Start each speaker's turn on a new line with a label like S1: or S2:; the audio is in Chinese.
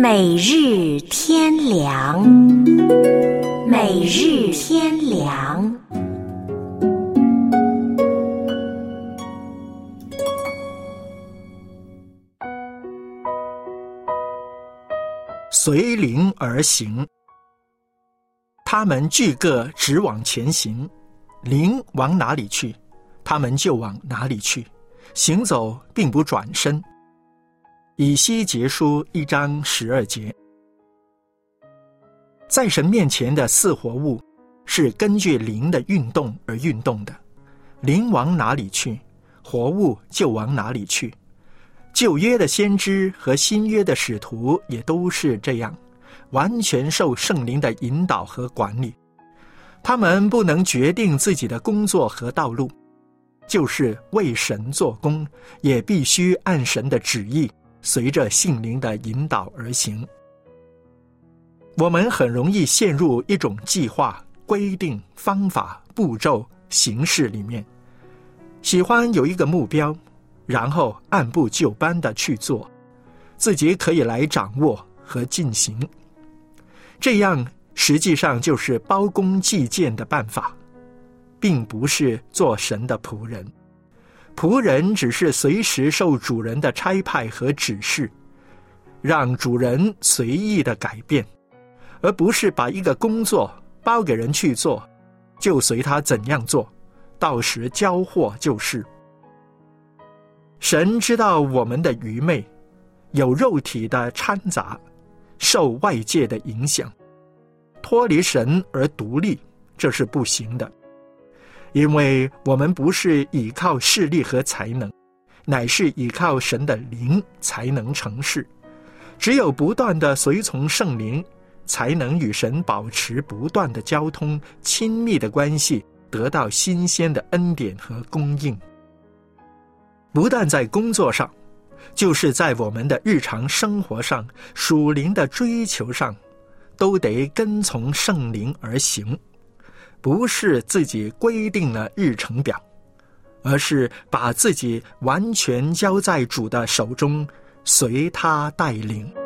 S1: 每日天良，每日天良。
S2: 随灵而行，他们俱各直往前行，灵往哪里去，他们就往哪里去，行走并不转身。以西结书1章12节。在神面前的四活物是根据灵的运动而运动的，灵往哪里去，活物就往哪里去。旧约的先知和新约的使徒也都是这样，完全受圣灵的引导和管理。他们不能决定自己的工作和道路，就是为神做工，也必须按神的旨意，随着性灵的引导而行。我们很容易陷入一种计划、规定、方法、步骤、形式里面，喜欢有一个目标，然后按部就班地去做，自己可以来掌握和进行。这样实际上就是包公计荐的办法，并不是做神的仆人。仆人只是随时受主人的差派和指示，让主人随意的改变，而不是把一个工作包给人去做，就随他怎样做，到时交货就是。神知道我们的愚昧，有肉体的掺杂，受外界的影响，脱离神而独立，这是不行的。因为我们不是依靠势力和才能，乃是依靠神的灵才能成事。只有不断的随从圣灵，才能与神保持不断的交通，亲密的关系，得到新鲜的恩典和供应。不但在工作上，就是在我们的日常生活上，属灵的追求上，都得跟从圣灵而行，不是自己规定了日程表，而是把自己完全交在主的手中，随他带领。